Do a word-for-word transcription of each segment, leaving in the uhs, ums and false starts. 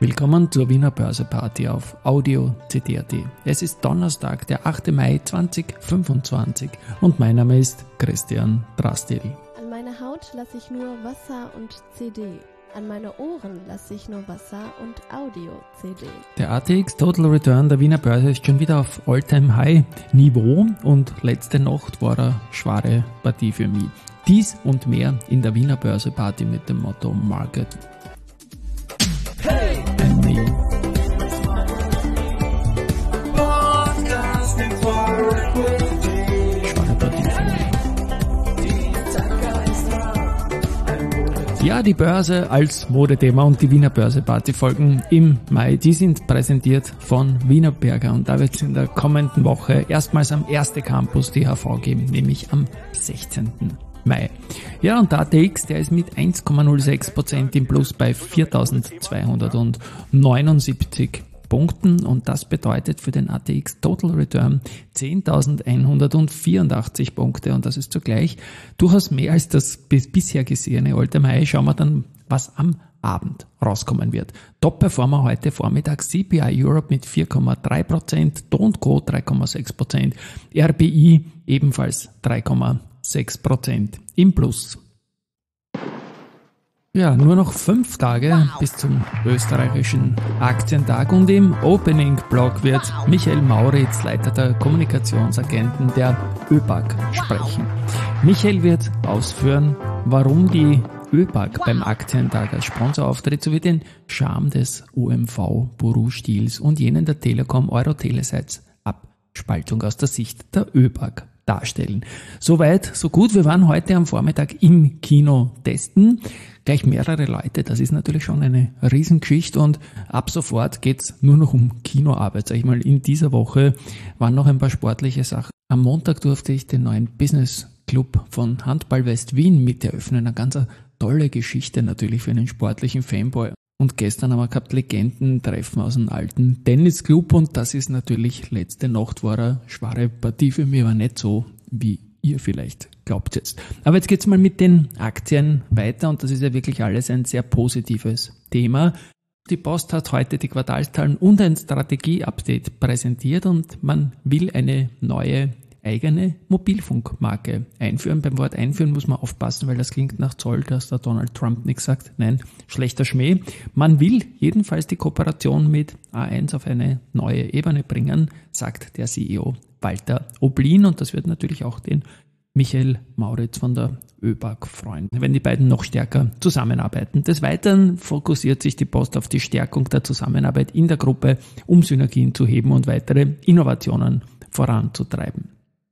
Willkommen zur Wiener Börseparty auf Audio C D punkt A T. Es ist Donnerstag, der achte Mai zweitausendfünfundzwanzig und mein Name ist Christian Drastil. An meine Haut lasse ich nur Wasser und C D. An meine Ohren lasse ich nur Wasser und Audio-C D. Der A T X Total Return der Wiener Börse ist schon wieder auf All-Time-High-Niveau und letzte Nacht war eine schwere Partie für mich. Dies und mehr in der Wiener Börse-Party mit dem Motto Market. Hey! And me. Schwache Partie für mich. Ja, die Börse als Modethema und die Wiener Börse-Party folgen im Mai. Die sind präsentiert von Wienerberger und da wird es in der kommenden Woche erstmals am ersten Campus D H V geben, nämlich am sechzehnten Mai. Ja, und der A T X, der ist mit eins Komma null sechs Prozent im Plus bei viertausendzweihundertneunundsiebzig Punkten und das bedeutet für den A T X Total Return zehntausendeinhundertvierundachtzig Punkte und das ist zugleich durchaus mehr als das bisher gesehene All-Time High. Schauen wir dann, was am Abend rauskommen wird. Top-Performer heute Vormittag C P I Europe mit vier Komma drei Prozent, Do und Co drei Komma sechs Prozent, R B I ebenfalls drei Komma sechs Prozent im Plus. Ja, nur noch fünf Tage wow. bis zum österreichischen Aktientag und im Opening-Blog wird wow. Michael Mauritz, Leiter der Kommunikationsagenten der ÖBAG, sprechen. Michael wird ausführen, warum die ÖBAG wow. beim Aktientag als Sponsor auftritt, sowie den Charme des O M V-Buru-Stils und jenen der Telekom Euro-Telesites Abspaltung aus der Sicht der ÖBAG darstellen. Soweit, so gut. Wir waren heute am Vormittag im Kino testen. Gleich mehrere Leute, das ist natürlich schon eine Riesengeschichte und ab sofort geht's nur noch um Kinoarbeit. Sag ich mal, in dieser Woche waren noch ein paar sportliche Sachen. Am Montag durfte ich den neuen Business Club von Handball West Wien mit eröffnen. Eine ganz tolle Geschichte natürlich für einen sportlichen Fanboy. Und gestern haben wir gehabt Legendentreffen aus einem alten Tennisclub und das ist natürlich, letzte Nacht war eine schwere Partie für mich, aber nicht so, wie ihr vielleicht glaubt jetzt. Aber jetzt geht's mal mit den Aktien weiter und das ist ja wirklich alles ein sehr positives Thema. Die Post hat heute die Quartalszahlen und ein Strategie-Update präsentiert und man will eine neue eigene Mobilfunkmarke einführen. Beim Wort einführen muss man aufpassen, weil das klingt nach Zoll, dass der Donald Trump nichts sagt. Nein, schlechter Schmäh. Man will jedenfalls die Kooperation mit A eins auf eine neue Ebene bringen, sagt der C E O Walter Oblin und das wird natürlich auch den Michael Mauritz von der ÖBAG freuen, wenn die beiden noch stärker zusammenarbeiten. Des Weiteren fokussiert sich die Post auf die Stärkung der Zusammenarbeit in der Gruppe, um Synergien zu heben und weitere Innovationen voranzutreiben.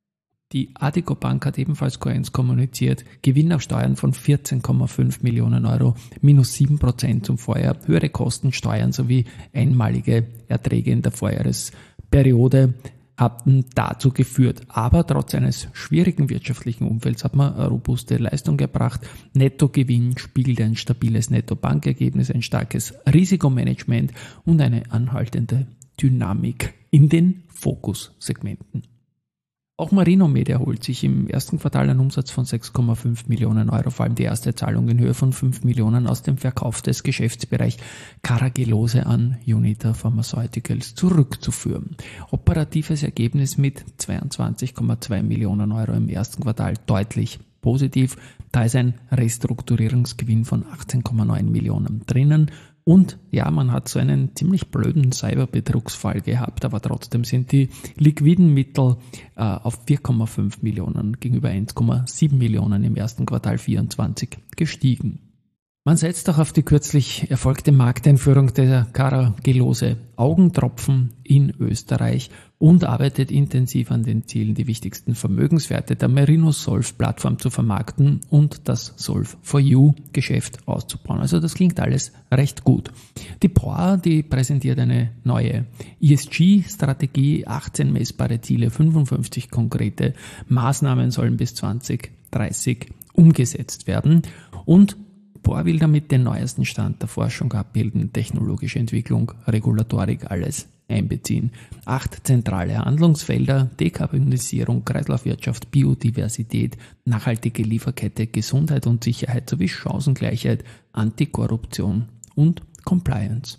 Die Addiko Bank hat ebenfalls Kohärenz kommuniziert, Gewinn nach Steuern von vierzehn Komma fünf Millionen Euro, minus sieben Prozent zum Vorjahr, höhere Kosten, Steuern sowie einmalige Erträge in der Vorjahresperiode hatten dazu geführt. Aber trotz eines schwierigen wirtschaftlichen Umfelds hat man eine robuste Leistung gebracht. Nettogewinn spiegelt ein stabiles Nettobankergebnis, ein starkes Risikomanagement und eine anhaltende Dynamik in den Fokussegmenten. Auch Marinomed erholt sich im ersten Quartal einen Umsatz von sechs Komma fünf Millionen Euro, vor allem die erste Zahlung in Höhe von fünf Millionen aus dem Verkauf des Geschäftsbereichs Carragelose an Unita Pharmaceuticals zurückzuführen. Operatives Ergebnis mit zweiundzwanzig Komma zwei Millionen Euro im ersten Quartal deutlich positiv. Da ist ein Restrukturierungsgewinn von achtzehn Komma neun Millionen drinnen. Und ja, man hat so einen ziemlich blöden Cyberbetrugsfall gehabt, aber trotzdem sind die liquiden Mittel äh, auf vier Komma fünf Millionen gegenüber eins Komma sieben Millionen im ersten Quartal vierundzwanzig gestiegen. Man setzt auch auf die kürzlich erfolgte Markteinführung der Carragelose Augentropfen in Österreich und arbeitet intensiv an den Zielen, die wichtigsten Vermögenswerte der Merino Solv Plattform zu vermarkten und das Solv for You Geschäft auszubauen. Also das klingt alles recht gut. Die P O A, die präsentiert eine neue E S G-Strategie, achtzehn messbare Ziele, fünfundfünfzig konkrete Maßnahmen sollen bis zwanzig dreißig umgesetzt werden und P O A will damit den neuesten Stand der Forschung abbilden, technologische Entwicklung, Regulatorik, alles einbeziehen. Acht zentrale Handlungsfelder: Dekarbonisierung, Kreislaufwirtschaft, Biodiversität, nachhaltige Lieferkette, Gesundheit und Sicherheit sowie Chancengleichheit, Antikorruption und Compliance.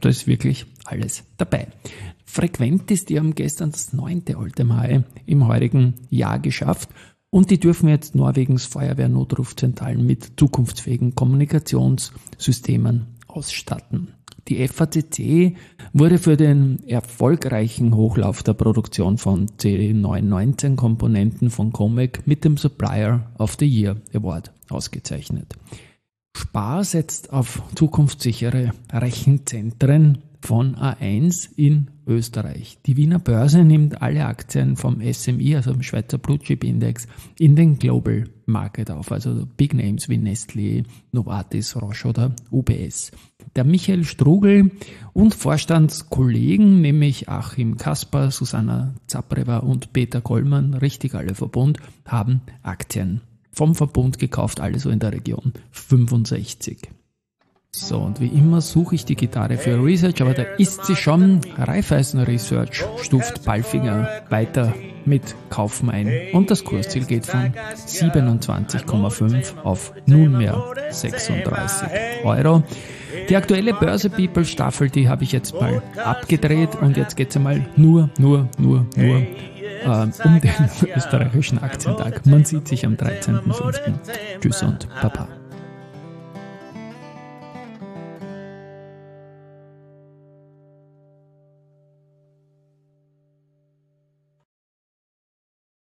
da ist wirklich alles dabei. Frequentis, die haben gestern das neunte All-Time-High im heurigen Jahr geschafft und die dürfen jetzt Norwegens Feuerwehrnotrufzentralen mit zukunftsfähigen Kommunikationssystemen ausstatten. Die F A C C wurde für den erfolgreichen Hochlauf der Produktion von C neun neunzehn Komponenten von Comec mit dem Supplier of the Year Award ausgezeichnet. Spar setzt auf zukunftssichere Rechenzentren von A eins in Österreich. Die Wiener Börse nimmt alle Aktien vom S M I, also dem Schweizer Blue Chip Index, in den Global Market auf, also Big Names wie Nestlé, Novartis, Roche oder U B S. Der Michael Strugel und Vorstandskollegen, nämlich Achim Kasper, Susanna Zapreva und Peter Kollmann, richtig alle Verbund, haben Aktien vom Verbund gekauft, alle so in der Region fünfundsechzig. So, und wie immer suche ich die Gitarre für Research, aber da ist sie schon. Raiffeisen Research stuft Palfinger weiter mit Kaufen ein und das Kursziel geht von siebenundzwanzig Komma fünf auf nunmehr sechsunddreißig Euro. Die aktuelle Börse People Staffel, die habe ich jetzt mal abgedreht und jetzt geht es einmal nur, nur, nur, nur äh, um den österreichischen Aktientag. Man sieht sich am dreizehnten fünften Tschüss und Baba.